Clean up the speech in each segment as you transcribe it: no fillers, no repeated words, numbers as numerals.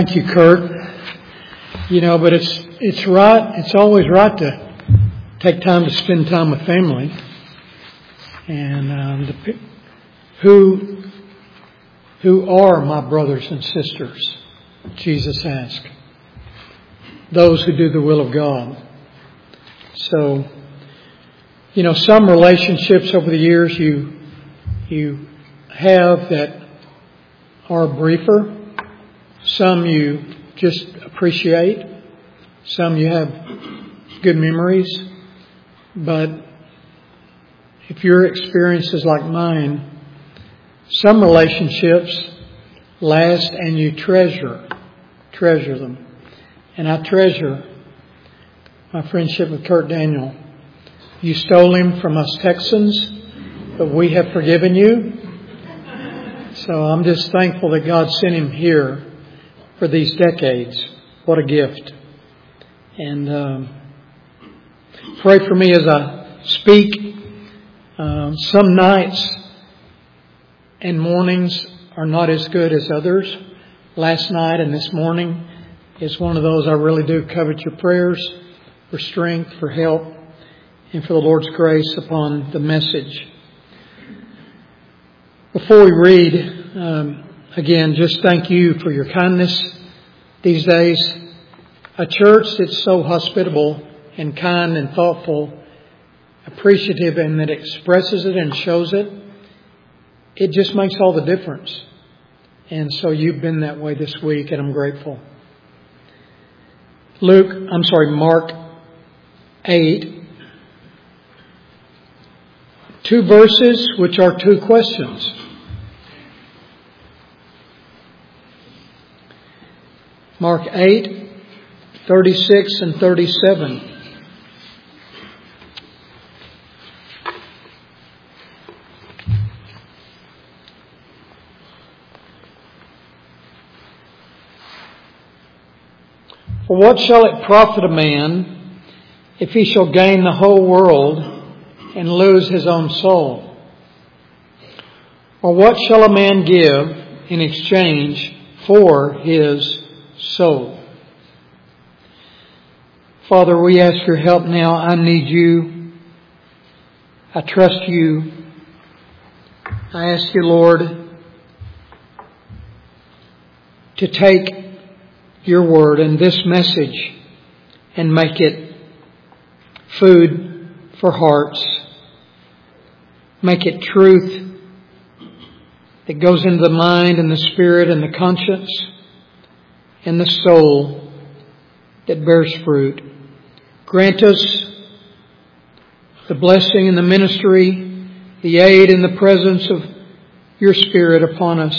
Thank you, Kurt. But it's right. It's always right to take time to spend time with family. And who are my brothers and sisters? Jesus asked. Those who do the will of God. So, some relationships over the years you have that are briefer. Some you just appreciate. Some you have good memories. But if your experience is like mine, some relationships last and you treasure them. And I treasure my friendship with Kurt Daniel. You stole him from us Texans, but we have forgiven you. So I'm just thankful that God sent him here for these decades. What a gift. And pray for me as I speak. Some nights and mornings are not as good as others. Last night and this morning is one of those I really do covet your prayers for strength, for help, and for the Lord's grace upon the message. Before we read, again, just thank you for your kindness these days. A church that's so hospitable and kind and thoughtful, appreciative, and that expresses it and shows it, it just makes all the difference. And so you've been that way this week, and I'm grateful. Mark 8. 2 verses, which are 2 questions. Mark 8, 36 and 37. For what shall it profit a man if he shall gain the whole world and lose his own soul? Or what shall a man give in exchange for his soul? Father, we ask your help now. I need you. I trust you. I ask you, Lord, to take your word and this message and make it food for hearts. Make it truth that goes into the mind and the spirit and the conscience and the soul that bears fruit. Grant us the blessing and the ministry, the aid and the presence of your Spirit upon us.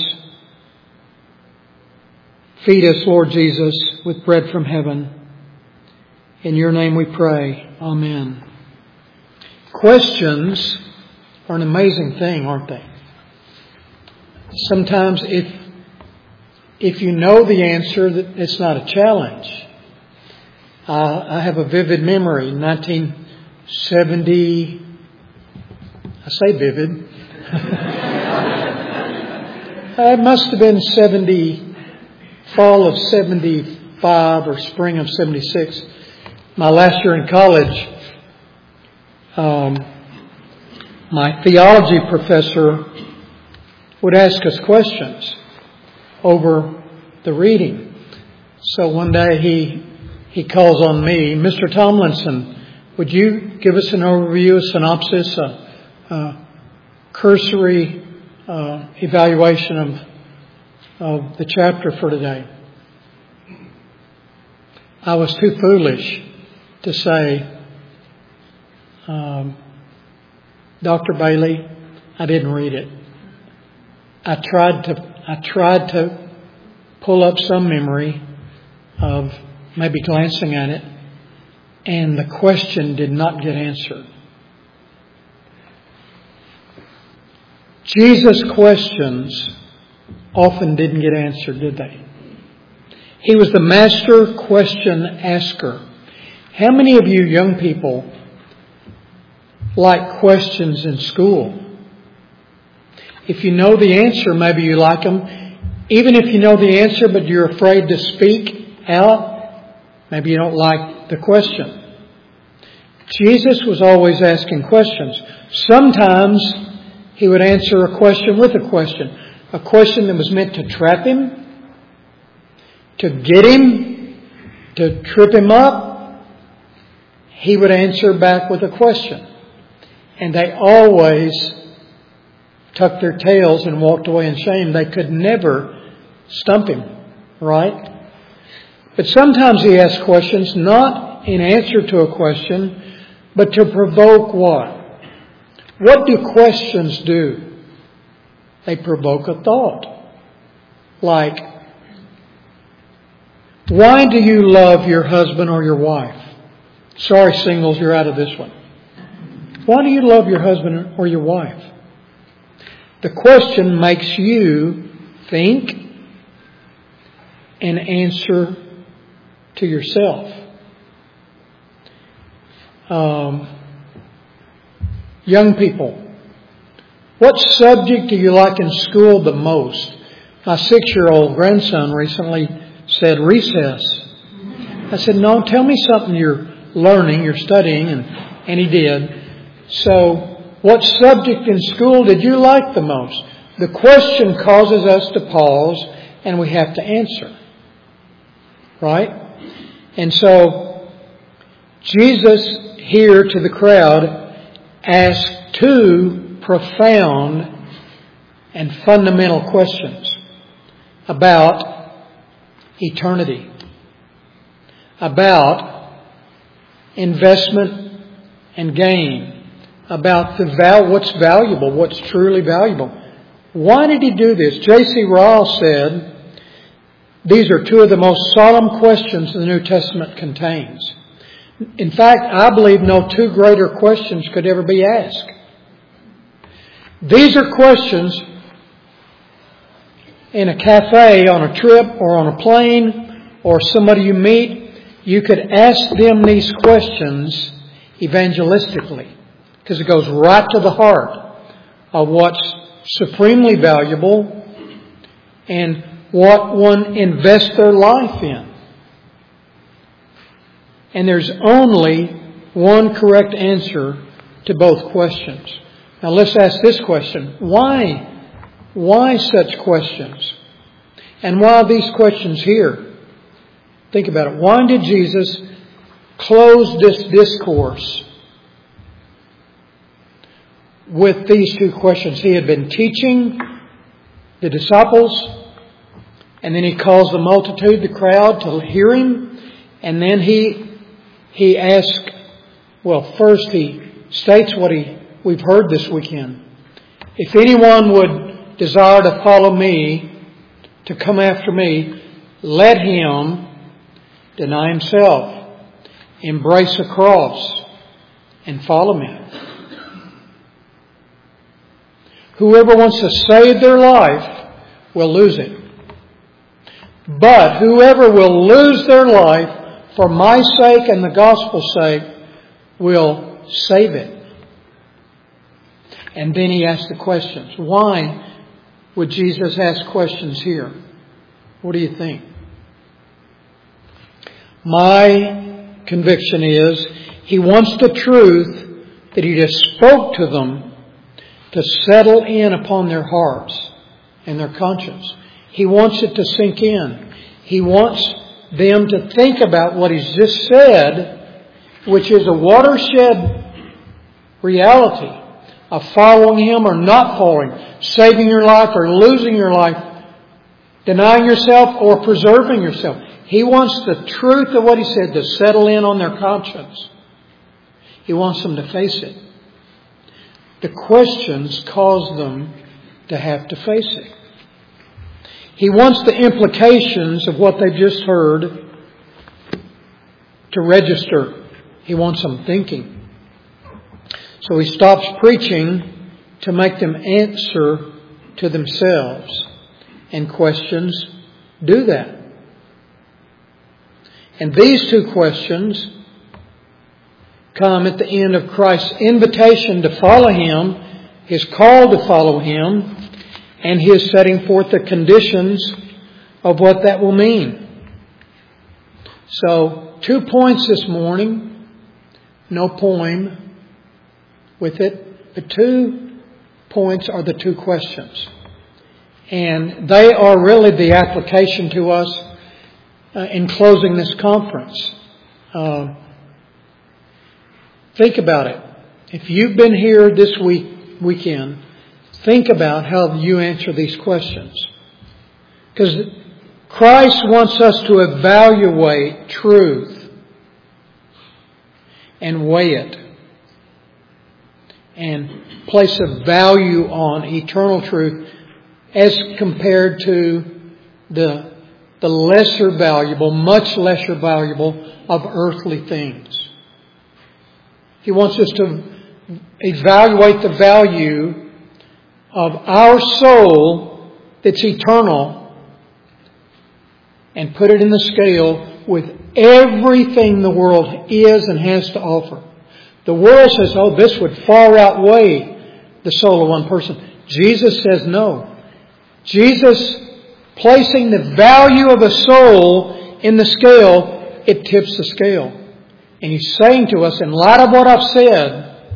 Feed us, Lord Jesus, with bread from heaven. In your name we pray. Amen. Questions are an amazing thing, aren't they? Sometimes if you know the answer, it's not a challenge. I have a vivid memory. 1970, I say vivid. It must have been fall of 75 or spring of 76. My last year in college, my theology professor would ask us questions over the reading. So one day he calls on me, Mr. Tomlinson, would you give us an overview, a synopsis, a cursory evaluation of the chapter for today? I was too foolish to say, Dr. Bailey, I didn't read it. I tried to pull up some memory of maybe glancing at it, and the question did not get answered. Jesus' questions often didn't get answered, did they? He was the master question asker. How many of you young people like questions in school? If you know the answer, maybe you like them. Even if you know the answer but you're afraid to speak out, maybe you don't like the question. Jesus was always asking questions. Sometimes He would answer a question with a question that was meant to trap Him, to get Him, to trip Him up. He would answer back with a question. And they always tucked their tails and walked away in shame. They could never stump Him, right? But sometimes He asked questions not in answer to a question, but to provoke what? What do questions do? They provoke a thought. Like, why do you love your husband or your wife? Sorry, singles, you're out of this one. Why do you love your husband or your wife? The question makes you think and answer to yourself. Young people, what subject do you like in school the most? My 6-year-old grandson recently said recess. I said, no, tell me something you're learning, you're studying, and he did. So, what subject in school did you like the most? The question causes us to pause and we have to answer. Right? And so, Jesus here to the crowd asked 2 profound and fundamental questions about eternity, about investment and gain, about what's valuable, what's truly valuable. Why did He do this? J.C. Ryle said, these are 2 of the most solemn questions the New Testament contains. In fact, I believe no 2 greater questions could ever be asked. These are questions in a cafe, on a trip, or on a plane, or somebody you meet. You could ask them these questions evangelistically, because it goes right to the heart of what's supremely valuable and what one invests their life in. And there's only one correct answer to both questions. Now let's ask this question. Why? Why such questions? And why these questions here? Think about it. Why did Jesus close this discourse with these 2 questions? He had been teaching the disciples, and then He calls the multitude, the crowd, to hear Him, and then He asks, well, first He states what we've heard this weekend. If anyone would desire to follow me, to come after me, let him deny himself, embrace a cross, and follow me. Whoever wants to save their life will lose it. But whoever will lose their life for my sake and the gospel's sake will save it. And then He asked the questions. Why would Jesus ask questions here? What do you think? My conviction is He wants the truth that He just spoke to them to settle in upon their hearts and their conscience. He wants it to sink in. He wants them to think about what He's just said, which is a watershed reality of following Him or not following, saving your life or losing your life, denying yourself or preserving yourself. He wants the truth of what He said to settle in on their conscience. He wants them to face it. The questions cause them to have to face it. He wants the implications of what they've just heard to register. He wants them thinking. So He stops preaching to make them answer to themselves. And questions do that. And these 2 questions come at the end of Christ's invitation to follow Him, His call to follow Him, and His setting forth the conditions of what that will mean. So, 2 points this morning. No poem with it. The 2 points are the 2 questions. And they are really the application to us in closing this conference. Think about it. If you've been here this weekend, think about how you answer these questions. Because Christ wants us to evaluate truth and weigh it and place a value on eternal truth as compared to the lesser valuable, much lesser valuable of earthly things. He wants us to evaluate the value of our soul that's eternal and put it in the scale with everything the world is and has to offer. The world says, oh, this would far outweigh the soul of one person. Jesus says no. Jesus, placing the value of a soul in the scale, it tips the scale. And He's saying to us, in light of what I've said,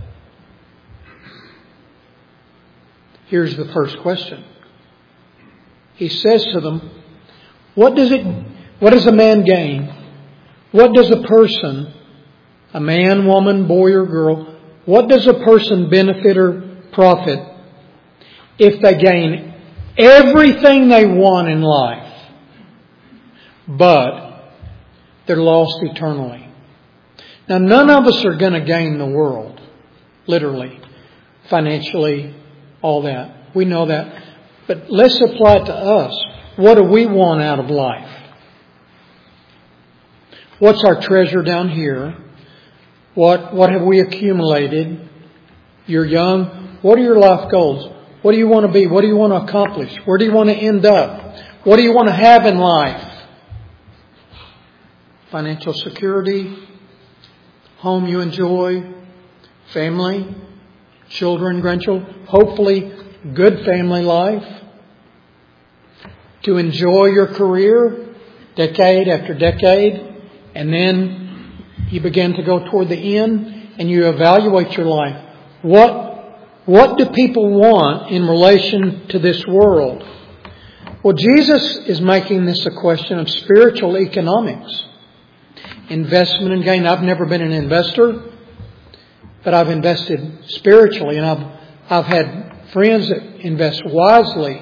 here's the first question. He says to them, what does a man gain? What does a person, a man, woman, boy or girl, what does a person benefit or profit if they gain everything they want in life, but they're lost eternally? Now, none of us are going to gain the world, literally, financially, all that. We know that. But let's apply it to us. What do we want out of life? What's our treasure down here? What have we accumulated? You're young. What are your life goals? What do you want to be? What do you want to accomplish? Where do you want to end up? What do you want to have in life? Financial security, home you enjoy, family, children, grandchildren, hopefully good family life, to enjoy your career decade after decade, and then you begin to go toward the end and you evaluate your life. What do people want in relation to this world? Well, Jesus is making this a question of spiritual economics. Investment and gain. I've never been an investor, but I've invested spiritually, and I've had friends that invest wisely.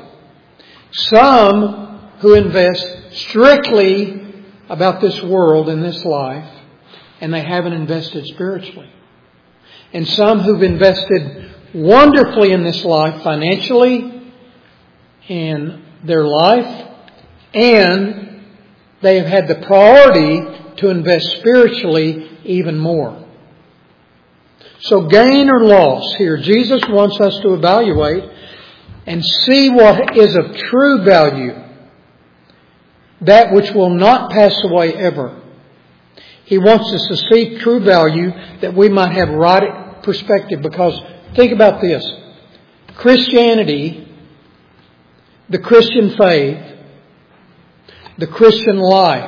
Some who invest strictly about this world and this life, and they haven't invested spiritually. And some who've invested wonderfully in this life financially, in their life, and they have had the priority to invest spiritually even more. So gain or loss here, Jesus wants us to evaluate and see what is of true value, that which will not pass away ever. He wants us to see true value that we might have right perspective, because think about this. Christianity, the Christian faith, the Christian life,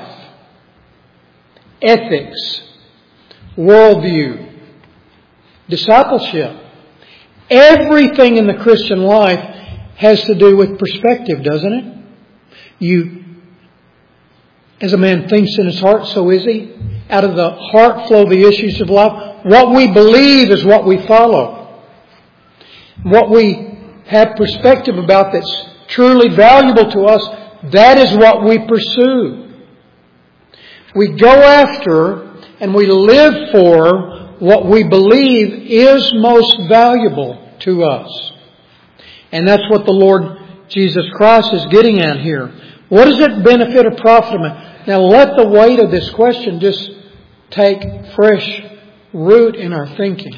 ethics, worldview, discipleship, everything in the Christian life has to do with perspective, doesn't it? As a man thinks in his heart, so is he. Out of the heart flow the issues of life. What we believe is what we follow. What we have perspective about that's truly valuable to us, that is what we pursue. We go after and we live for what we believe is most valuable to us. And that's what the Lord Jesus Christ is getting at here. What does it benefit or profit me? Now let the weight of this question just take fresh root in our thinking.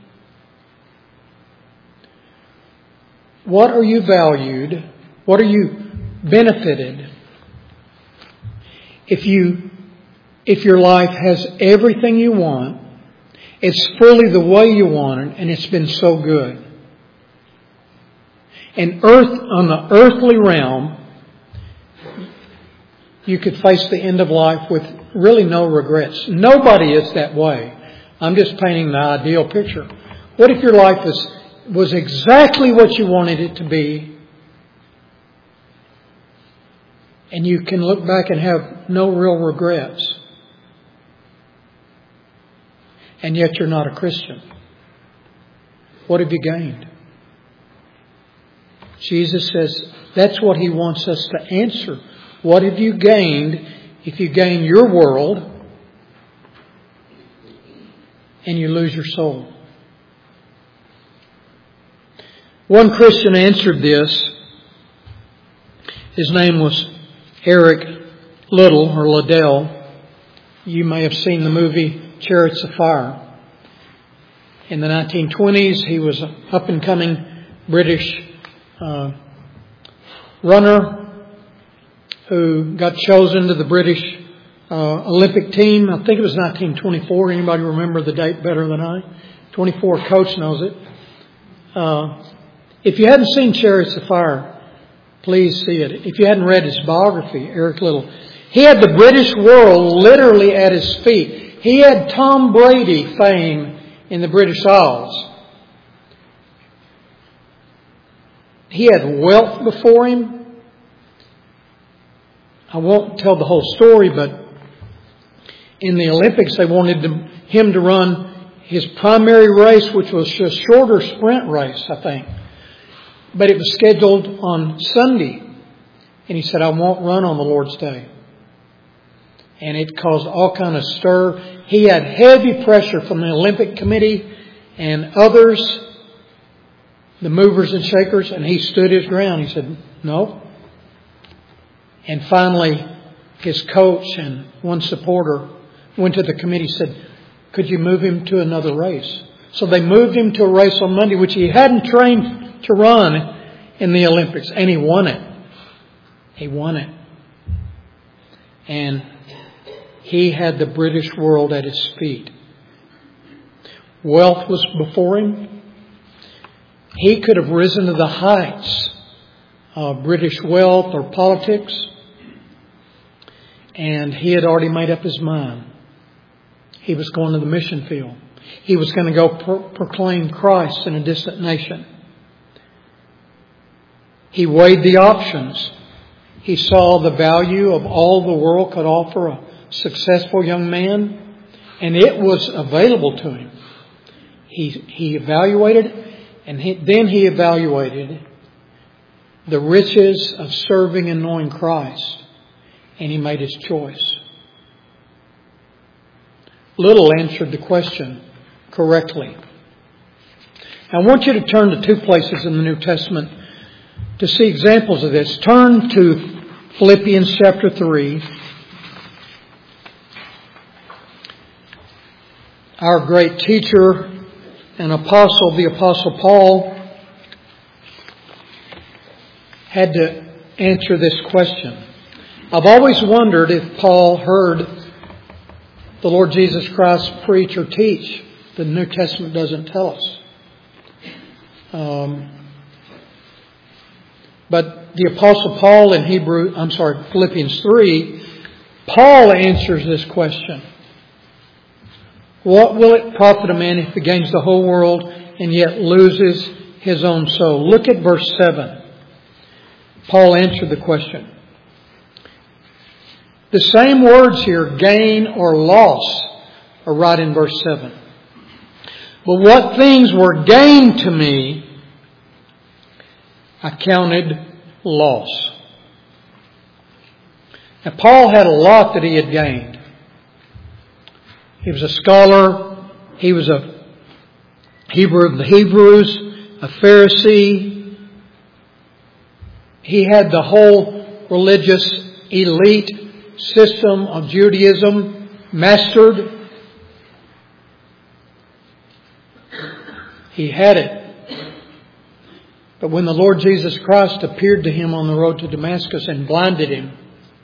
What are you valued? What are you benefited if your life has everything you want, it's fully the way you want it, and it's been so good? And on the earthly realm, you could face the end of life with really no regrets. Nobody is that way. I'm just painting the ideal picture. What if your life was exactly what you wanted it to be, and you can look back and have no real regrets, and yet you're not a Christian? What have you gained? Jesus says that's what He wants us to answer. What have you gained if you gain your world and you lose your soul? One Christian answered this. His name was Eric Liddell or Liddell. You may have seen the movie Chariots of Fire. In the 1920s, he was an up-and-coming British runner who got chosen to the British Olympic team. I think it was 1924. Anybody remember the date better than I? 24, Coach knows it. If you hadn't seen Chariots of Fire, please see it. If you hadn't read his biography, Eric Liddell, he had the British world literally at his feet. He had Tom Brady fame in the British Isles. He had wealth before him. I won't tell the whole story, but in the Olympics they wanted him to run his primary race, which was a shorter sprint race, I think. But it was scheduled on Sunday. And he said, I won't run on the Lord's Day. And it caused all kind of stir. He had heavy pressure from the Olympic Committee and others, the movers and shakers, and he stood his ground. He said, no. And finally, his coach and one supporter went to the committee and said, could you move him to another race? So they moved him to a race on Monday, which he hadn't trained to run in the Olympics. And he won it. He won it. And he had the British world at his feet. Wealth was before him. He could have risen to the heights of British wealth or politics. And he had already made up his mind. He was going to the mission field. He was going to go proclaim Christ in a distant nation. He weighed the options. He saw the value of all the world could offer a successful young man, and it was available to him. He evaluated, and then he evaluated the riches of serving and knowing Christ. And he made his choice. Liddell answered the question correctly. I want you to turn to two places in the New Testament to see examples of this. Turn to Philippians chapter 3. Our great teacher and apostle, the Apostle Paul, had to answer this question. I've always wondered if Paul heard the Lord Jesus Christ preach or teach. The New Testament doesn't tell us. But the Apostle Paul in Philippians 3, Paul answers this question. What will it profit a man if he gains the whole world and yet loses his own soul? Look at verse 7. Paul answered the question. The same words here, gain or loss, are right in verse 7. But what things were gained to me, I counted loss. Now, Paul had a lot that he had gained. He was a scholar. He was a Hebrew of the Hebrews, a Pharisee. He had the whole religious elite system of Judaism mastered. He had it. But when the Lord Jesus Christ appeared to him on the road to Damascus and blinded him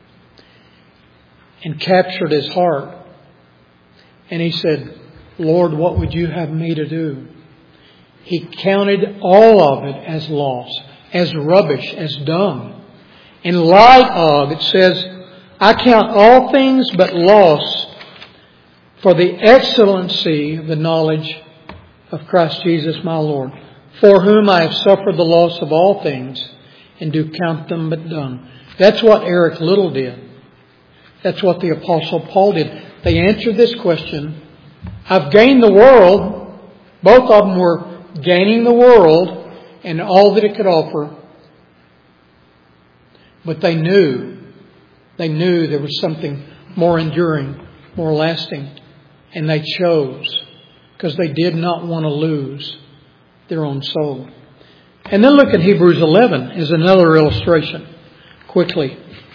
and captured his heart, and he said, Lord, what would you have me to do? He counted all of it as loss, as rubbish, as dung. In light of, it says, I count all things but loss for the excellency of the knowledge of Christ Jesus my Lord, for whom I have suffered the loss of all things, and do count them but dung. That's what Eric Liddell did. That's what the Apostle Paul did. They answered this question. I've gained the world. Both of them were gaining the world and all that it could offer. But they knew there was something more enduring, more lasting. And they chose, because they did not want to lose their own soul. And then look at Hebrews 11 as another illustration, quickly.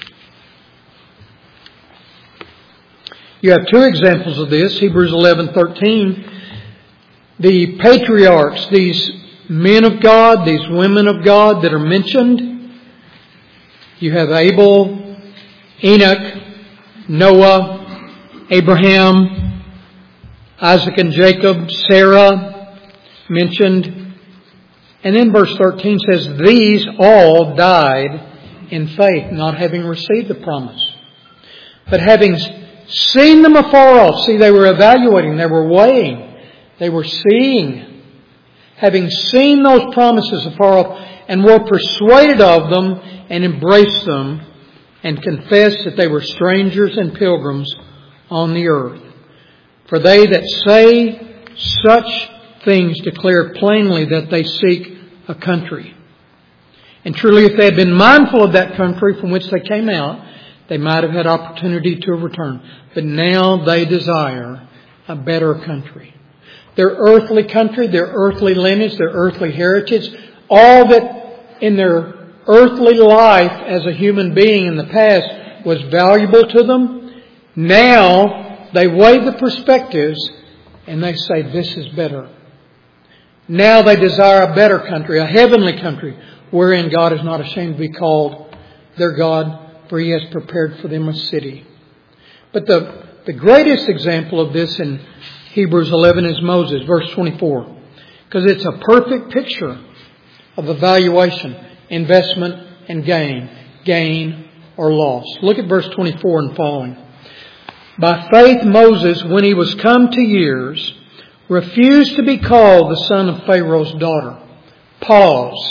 You have two examples of this. Hebrews 11:13. The patriarchs, these men of God, these women of God that are mentioned. You have Abel, Enoch, Noah, Abraham, Isaac and Jacob, Sarah mentioned. And then verse 13 says, these all died in faith, not having received the promise, but having seen them afar off. See, they were evaluating, they were weighing, they were seeing, having seen those promises afar off, and were persuaded of them and embraced them, and confessed that they were strangers and pilgrims on the earth. For they that say such things declare plainly that they seek a country. And truly, if they had been mindful of that country from which they came out, they might have had opportunity to return. But now they desire a better country. Their earthly country, their earthly lineage, their earthly heritage, all that in their earthly life as a human being in the past was valuable to them. Now they weigh the perspectives and they say, this is better. Now they desire a better country, a heavenly country, wherein God is not ashamed to be called their God, for He has prepared for them a city. But the greatest example of this in Hebrews 11 is Moses, verse 24. Because it's a perfect picture of evaluation, investment and gain or loss. Look at verse 24 and following. By faith Moses, when he was come to years, refused to be called the son of Pharaoh's daughter. Pause.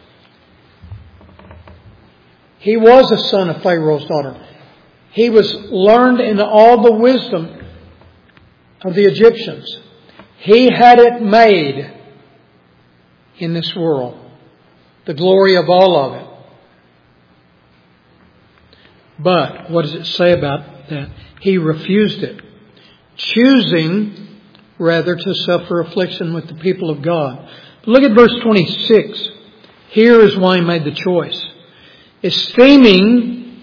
He was a son of Pharaoh's daughter. He was learned in all the wisdom of the Egyptians. He had it made in this world. The glory of all of it. But what does it say about that? He refused it, choosing rather to suffer affliction with the people of God. Look at verse 26. Here is why he made the choice. Esteeming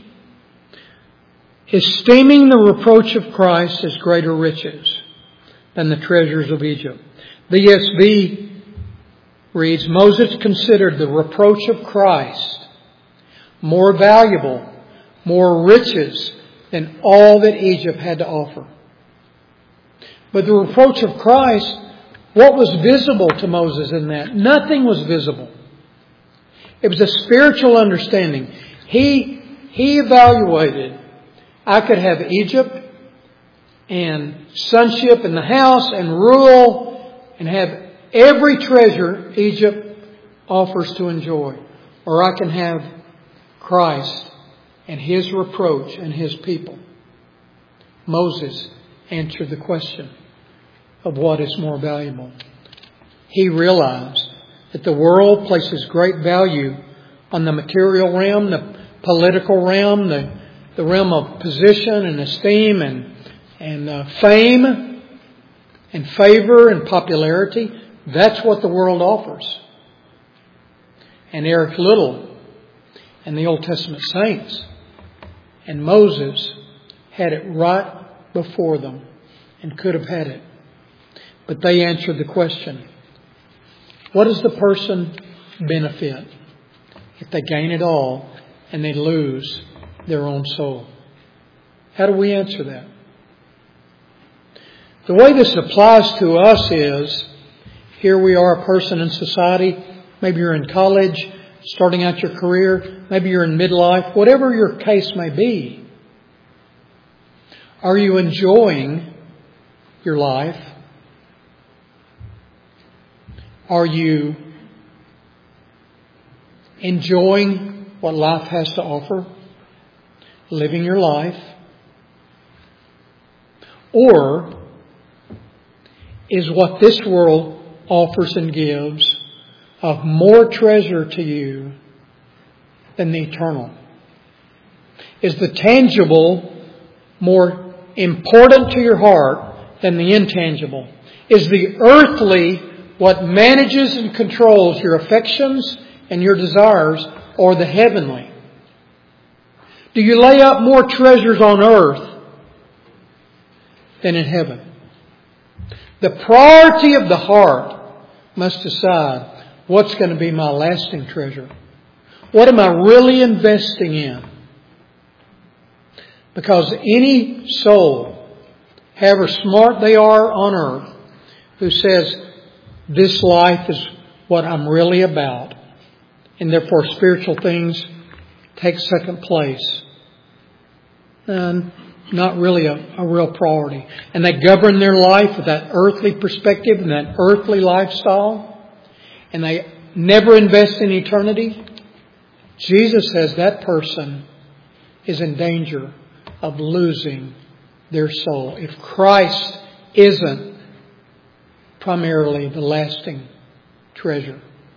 the reproach of Christ as greater riches than the treasures of Egypt. The ESV reads, Moses considered the reproach of Christ more valuable, more riches than all that Egypt had to offer. But the reproach of Christ, what was visible to Moses in that? Nothing was visible. It was a spiritual understanding. He evaluated, I could have Egypt and sonship in the house and rule and have every treasure Egypt offers to enjoy. Or I can have Christ and His reproach and His people. Moses answered the question of what is more valuable. He realized that the world places great value on the material realm, the political realm, the realm of position and esteem and fame and favor and popularity. That's what the world offers. And Eric Liddell and the Old Testament saints and Moses had it right before them and could have had it. But they answered the question, what does the person benefit if they gain it all and they lose their own soul? How do we answer that? The way this applies to us is, here we are, a person in society. Maybe you're in college, starting out your career. Maybe you're in midlife. Whatever your case may be. Are you enjoying your life? Are you enjoying what life has to offer? Living your life? Or is what this world offers and gives of more treasure to you than the eternal? Is the tangible more important to your heart than the intangible? Is the earthly what manages and controls your affections and your desires, or the heavenly? Do you lay up more treasures on earth than in heaven? The priority of the heart must decide what's going to be my lasting treasure. What am I really investing in? Because any soul, however smart they are on earth, who says, this life is what I'm really about, and therefore spiritual things take second place, and not really a real priority. And they govern their life with that earthly perspective and that earthly lifestyle, and they never invest in eternity. Jesus says that person is in danger of losing their soul if Christ isn't primarily the lasting treasure.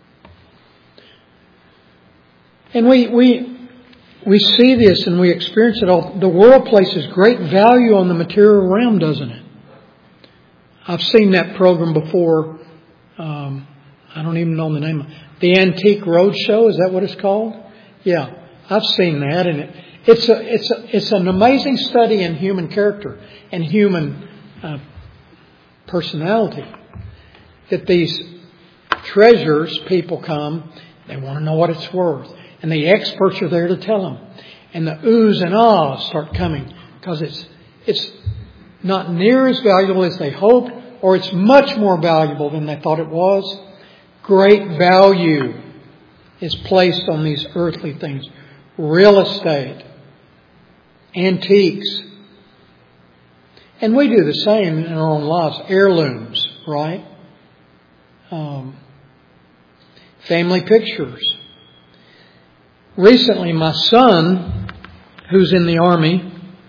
And we see this and we experience it all. The world places great value on the material realm, doesn't it? I've seen that program before. I don't even know the name of it. The Antique Roadshow, is that what it's called? Yeah, I've seen that, and it's an amazing study in human character and human personality. That these treasures, people come, they want to know what it's worth. And the experts are there to tell them. And the oohs and ahs start coming because it's not near as valuable as they hoped, or it's much more valuable than they thought it was. Great value is placed on these earthly things. Real estate, antiques. And we do the same in our own lives. Heirlooms, right? Family pictures. Recently, my son, who's in the Army,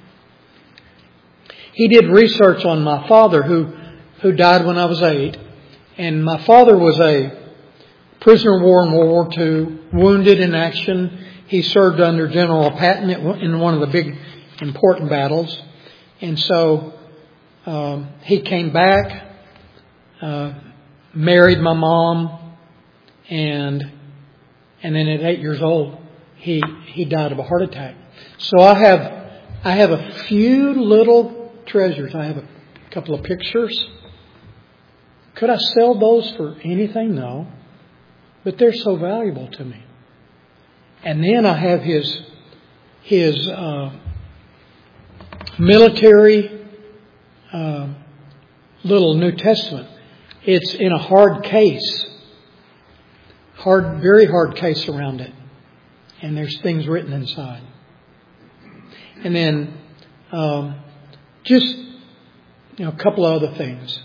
he did research on my father who died when I was 8. And my father was a prisoner of war in World War II, wounded in action. He served under General Patton in one of the big important battles. And so he came back, married my mom, and then at 8 years old, he died of a heart attack. So I have a few little treasures. I have a couple of pictures. Could I sell those for anything? No. But they're so valuable to me. And then I have his military little New Testament. It's in a hard case. Very hard case around it. And there's things written inside. And then just a couple of other things.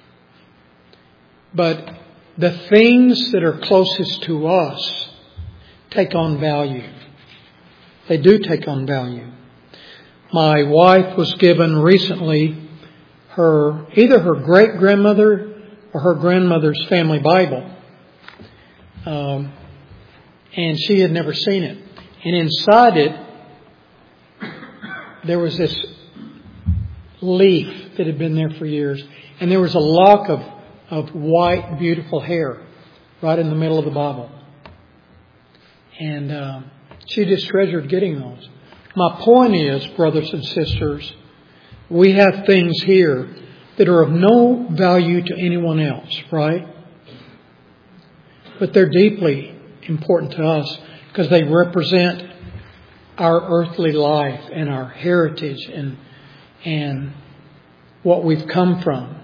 But the things that are closest to us take on value. They do take on value. My wife was given recently either her great-grandmother or her grandmother's family Bible. And she had never seen it. And inside it, there was this leaf that had been there for years. And there was a lock of white, beautiful hair right in the middle of the Bible. And she just treasured getting those. My point is, brothers and sisters, we have things here that are of no value to anyone else, right? But they're deeply important to us because they represent our earthly life and our heritage and what we've come from.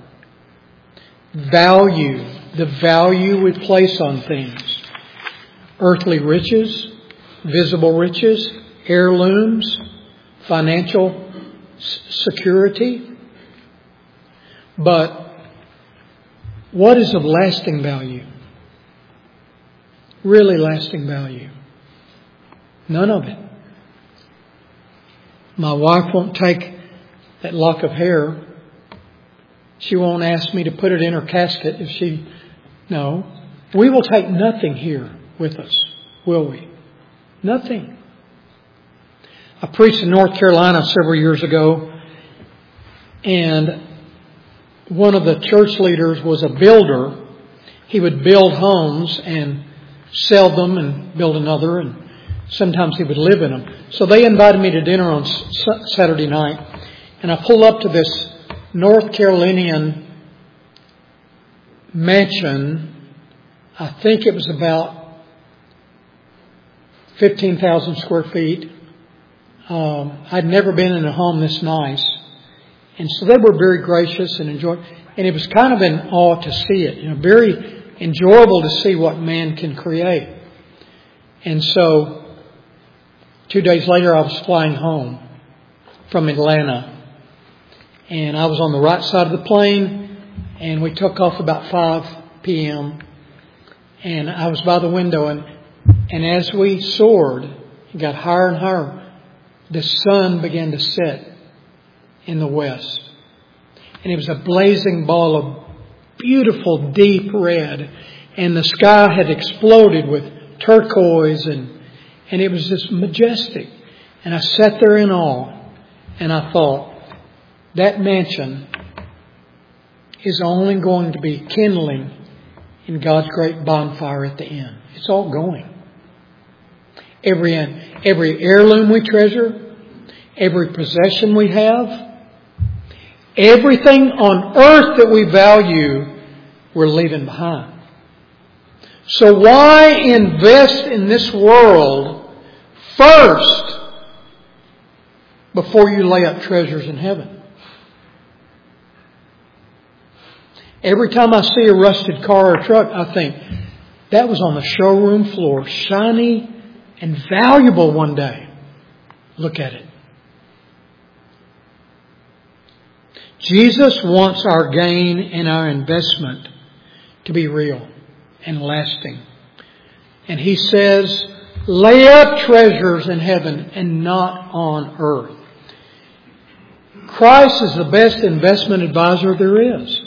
Value, the value we place on things. Earthly riches, visible riches, heirlooms, financial security. But what is of lasting value? Really lasting value? None of it. My wife won't take that lock of hair. She won't ask me to put it in her casket if she... No. We will take nothing here with us, will we? Nothing. I preached in North Carolina several years ago, and one of the church leaders was a builder. He would build homes and sell them and build another, and sometimes he would live in them. So they invited me to dinner on Saturday night, and I pull up to this North Carolinian mansion. I think it was about 15,000 square feet. I'd never been in a home this nice. And so they were very gracious and enjoyed. And it was kind of an awe to see it. Very enjoyable to see what man can create. And so 2 days later I was flying home from Atlanta. And I was on the right side of the plane. And we took off about 5 p.m. And I was by the window, and as we soared, it got higher and higher, the sun began to set in the west. And it was a blazing ball of beautiful deep red, and the sky had exploded with turquoise, and it was just majestic. And I sat there in awe, and I thought, that mansion is only going to be kindling in God's great bonfire at the end. It's all going. Every heirloom we treasure, every possession we have, everything on earth that we value, we're leaving behind. So why invest in this world first before you lay up treasures in heaven? Every time I see a rusted car or truck, I think, that was on the showroom floor, shiny and valuable one day. Look at it. Jesus wants our gain and our investment to be real and lasting. And He says, lay up treasures in heaven and not on earth. Christ is the best investment advisor there is.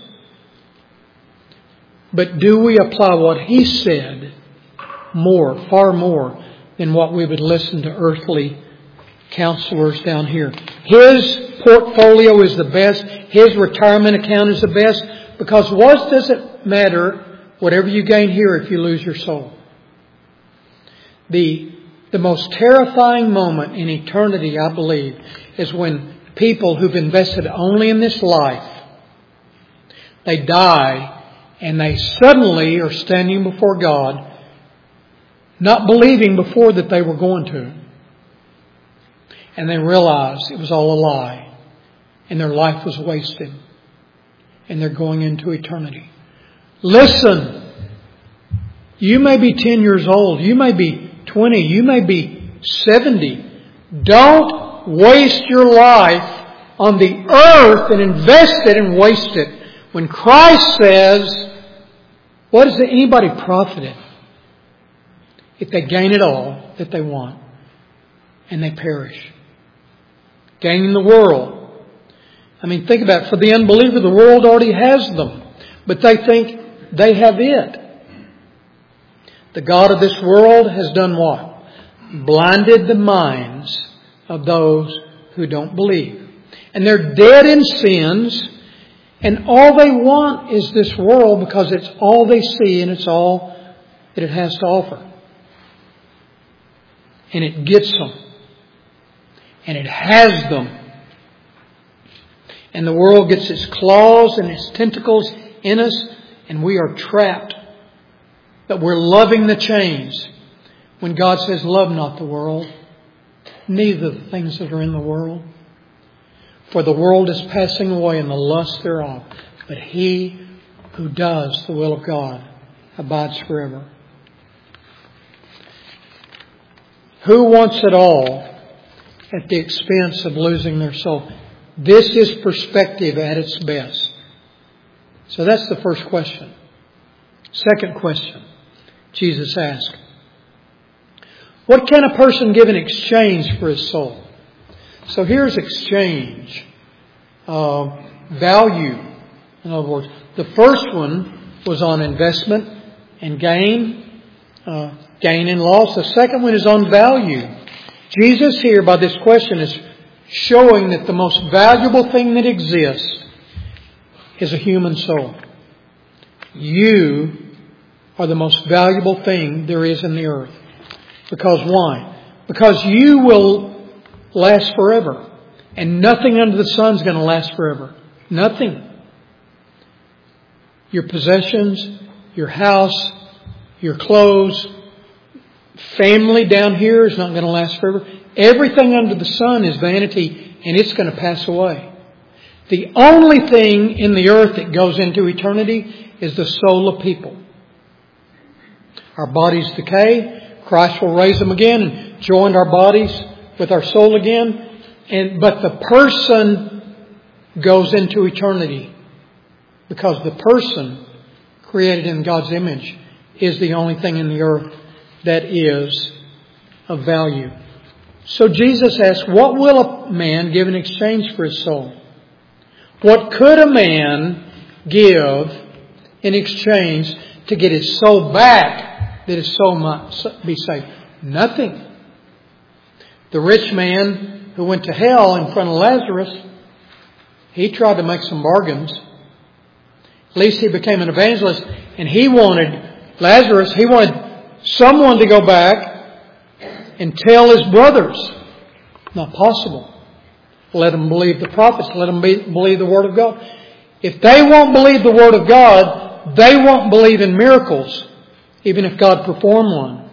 But do we apply what He said more, far more than what we would listen to earthly counselors down here? His portfolio is the best. His retirement account is the best. Because what does it matter, whatever you gain here, if you lose your soul? The most terrifying moment in eternity, I believe, is when people who've invested only in this life, they die, and they suddenly are standing before God, not believing before that they were going to. And they realize it was all a lie. And their life was wasted. And they're going into eternity. Listen. You may be 10 years old. You may be 20. You may be 70. Don't waste your life on the earth and invest it and waste it. When Christ says, what does anybody profit if they gain it all that they want and they perish? Gaining the world. I mean, think about it. For the unbeliever, the world already has them. But they think they have it. The God of this world has done what? Blinded the minds of those who don't believe. And they're dead in sins. And all they want is this world because it's all they see and it's all that it has to offer. And it gets them. And it has them. And the world gets its claws and its tentacles in us, and we are trapped. But we're loving the chains. When God says, love not the world, neither the things that are in the world. For the world is passing away and the lust thereof. But he who does the will of God abides forever. Who wants it all at the expense of losing their soul? This is perspective at its best. So that's the first question. Second question Jesus asked, what can a person give in exchange for his soul? So here's exchange. Value. In other words, the first one was on investment and gain. Gain and loss. The second one is on value. Jesus here by this question is showing that the most valuable thing that exists is a human soul. You are the most valuable thing there is in the earth. Because why? Because you will last forever. And nothing under the sun is going to last forever. Nothing. Your possessions, your house, your clothes, family down here is not going to last forever. Everything under the sun is vanity and it's going to pass away. The only thing in the earth that goes into eternity is the soul of people. Our bodies decay. Christ will raise them again and join our bodies with our soul again. But the person goes into eternity because the person created in God's image is the only thing in the earth that is of value. So Jesus asked, what will a man give in exchange for his soul? What could a man give in exchange to get his soul back that his soul might be saved? Nothing. The rich man who went to hell in front of Lazarus, he tried to make some bargains. At least he became an evangelist and he wanted someone to go back and tell his brothers. Not possible. Let them believe the prophets. Let them believe the Word of God. If they won't believe the Word of God, they won't believe in miracles, even if God performed one.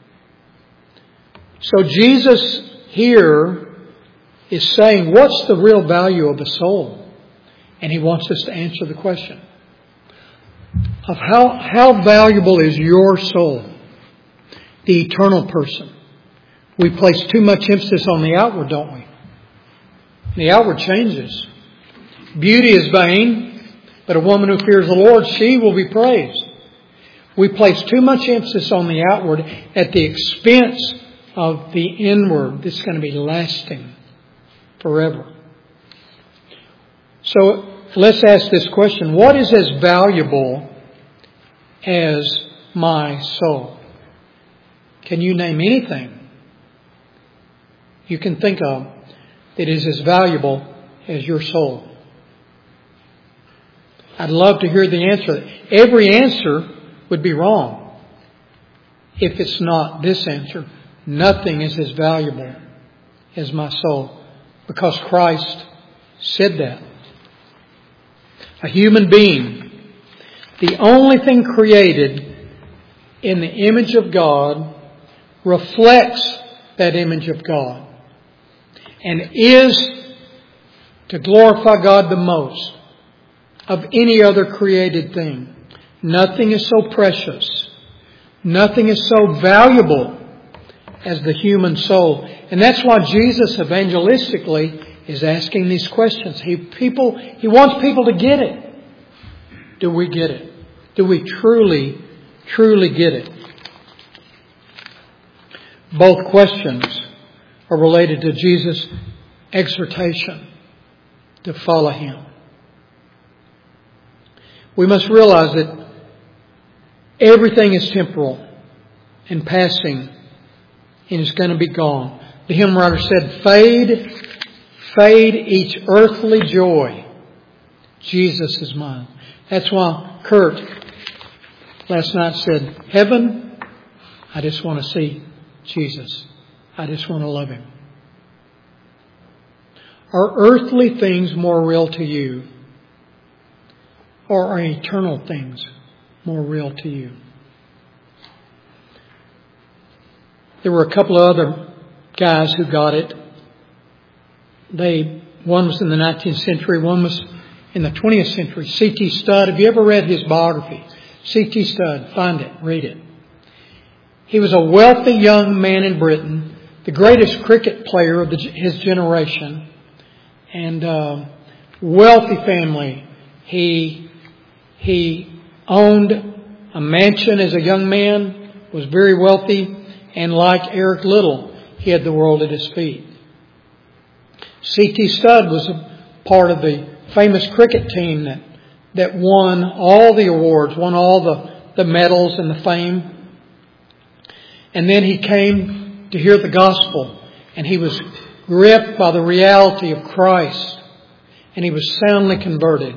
So Jesus here is saying, what's the real value of a soul? And He wants us to answer the question of how valuable is your soul, the eternal person. We place too much emphasis on the outward, don't we? The outward changes. Beauty is vain, but a woman who fears the Lord, she will be praised. We place too much emphasis on the outward at the expense of the inward that's going to be lasting forever. So let's ask this question. What is as valuable as my soul? Can you name anything you can think of that is as valuable as your soul? I'd love to hear the answer. Every answer would be wrong if it's not this answer. Nothing is as valuable as my soul, because Christ said that. A human being, the only thing created in the image of God, reflects that image of God and is to glorify God the most of any other created thing. Nothing is so precious, nothing is so valuable as the human soul. And that's why Jesus evangelistically is asking these questions. He wants people to get it. Do we get it? Do we truly, truly get it? Both questions are related to Jesus' exhortation to follow Him. We must realize that everything is temporal and passing and is going to be gone. The hymn writer said, fade each earthly joy. Jesus is mine. That's why Kurt last night said, heaven, I just want to see Jesus. I just want to love Him. Are earthly things more real to you? Or are eternal things more real to you? There were a couple of other guys who got it. One was in the 19th century, one was in the 20th century. C.T. Studd. Have you ever read his biography? C.T. Studd. Find it. Read it. He was a wealthy young man in Britain, the greatest cricket player of his generation. and wealthy family. He owned a mansion as a young man, was very wealthy, and like Eric Liddell, he had the world at his feet. C.T. Studd was a part of the famous cricket team that won all the awards, won all the medals and the fame. And then he came to hear the gospel, and he was gripped by the reality of Christ, and he was soundly converted.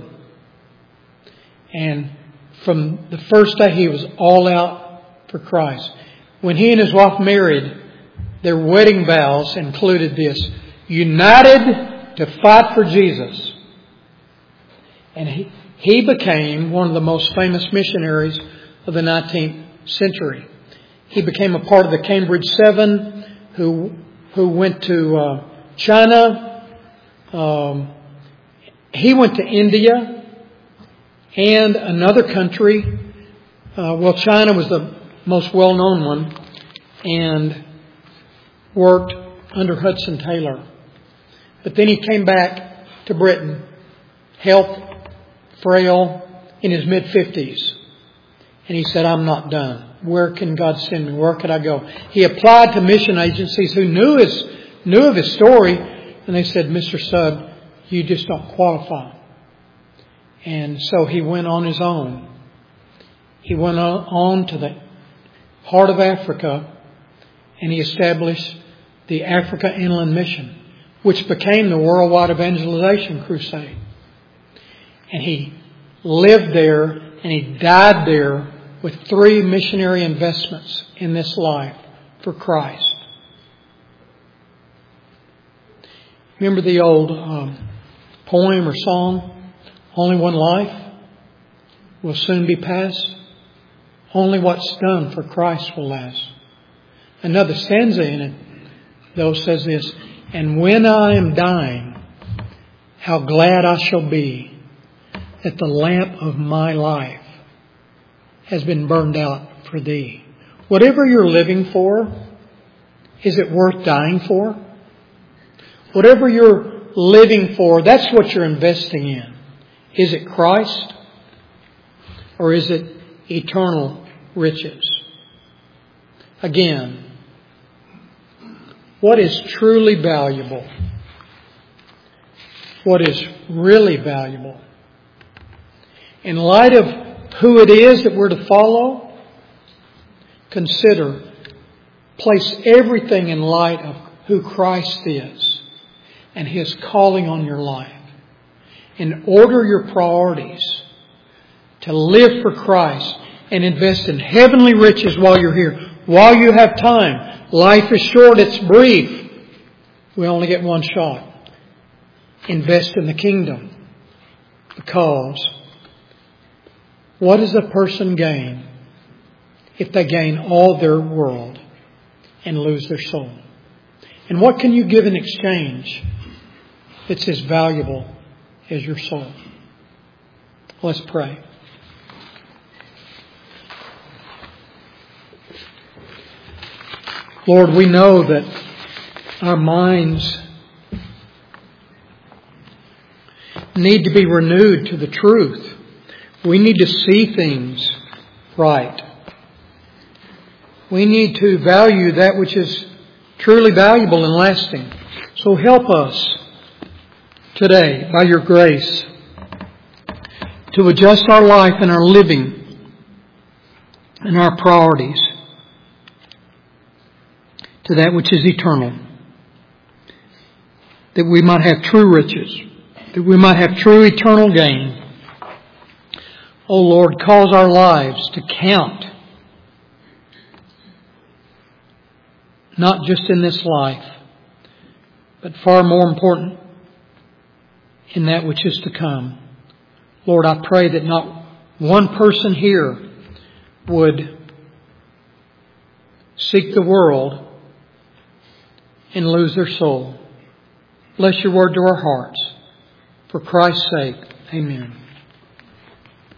And from the first day, he was all out for Christ. When he and his wife married, their wedding vows included this: united to fight for Jesus. And he became one of the most famous missionaries of the 19th century. He became a part of the Cambridge Seven who went to China. He went to India and another country. China was the most well-known one, and worked under Hudson Taylor. But then he came back to Britain, health frail, in his mid-50s. And he said, I'm not done. Where can God send me? Where could I go? He applied to mission agencies who knew of his story, and they said, Mr. Studd, you just don't qualify. And so he went on his own. He went on to the heart of Africa, and he established the Africa Inland Mission, which became the worldwide evangelization crusade. And he lived there and he died there with 3 missionary investments in this life for Christ. Remember the old poem or song, Only One Life will soon be past. Only what's done for Christ will last. Another stanza in it, though, says this: and when I am dying, how glad I shall be that the lamp of my life has been burned out for Thee. Whatever you're living for, is it worth dying for? Whatever you're living for, that's what you're investing in. Is it Christ? Or is it eternal riches? Again, what is truly valuable? What is really valuable? In light of who it is that we're to follow, consider, place everything in light of who Christ is and His calling on your life. And order your priorities to live for Christ and invest in heavenly riches while you're here, while you have time. Life is short, it's brief. We only get one shot. Invest in the kingdom, because what does a person gain if they gain all their world and lose their soul? And what can you give in exchange that's as valuable as your soul? Let's pray. Lord, we know that our minds need to be renewed to the truth. We need to see things right. We need to value that which is truly valuable and lasting. So help us today, by your grace, to adjust our life and our living and our priorities to that which is eternal, that we might have true riches, that we might have true eternal gain. Oh Lord, cause our lives to count, not just in this life, but far more important, in that which is to come. Lord, I pray that not one person here would seek the world and lose their soul. Bless your word to our hearts. For Christ's sake, amen.